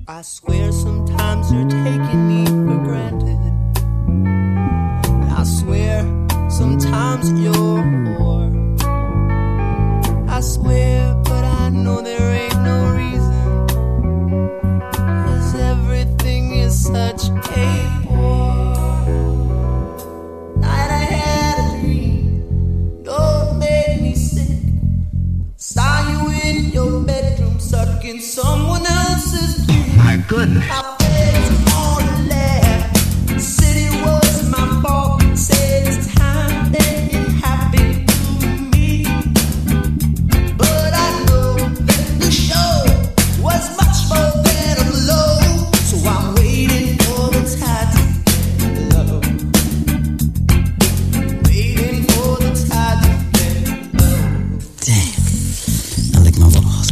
I swear sometimes you're taking me for granted. I swear sometimes you're a whore. I swear, but I know there ain't no reason, 'cause everything is such a bore. Night I had a dream, don't make me sick. Saw you in your bedroom sucking someone else's dick. My goodness. I begged on the left, said it was my fault, said it's time that it happened to me. But I know that the show was much more than a blow, so I'm waiting for the tide to get low. Waiting for the tide to get low. Damn, I lick my balls.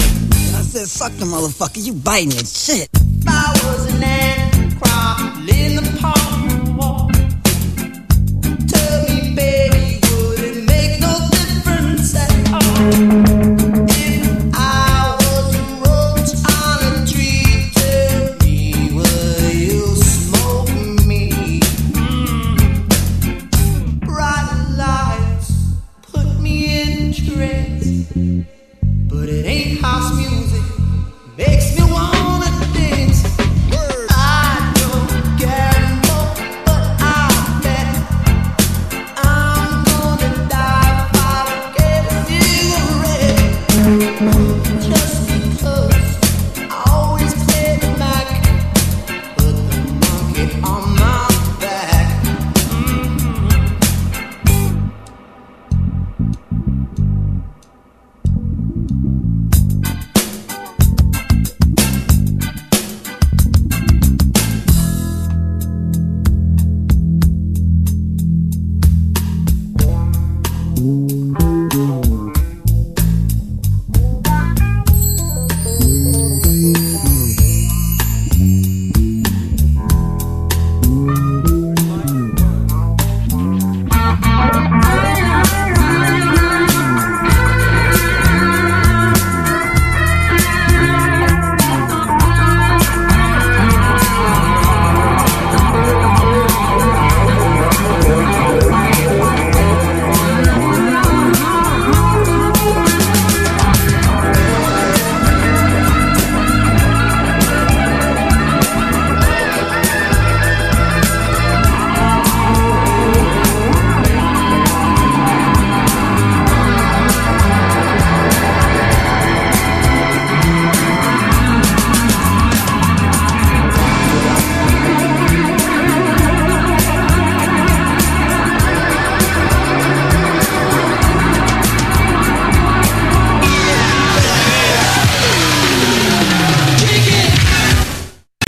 I said, suck the motherfucker, you biting it, shit. If I was an ant crawling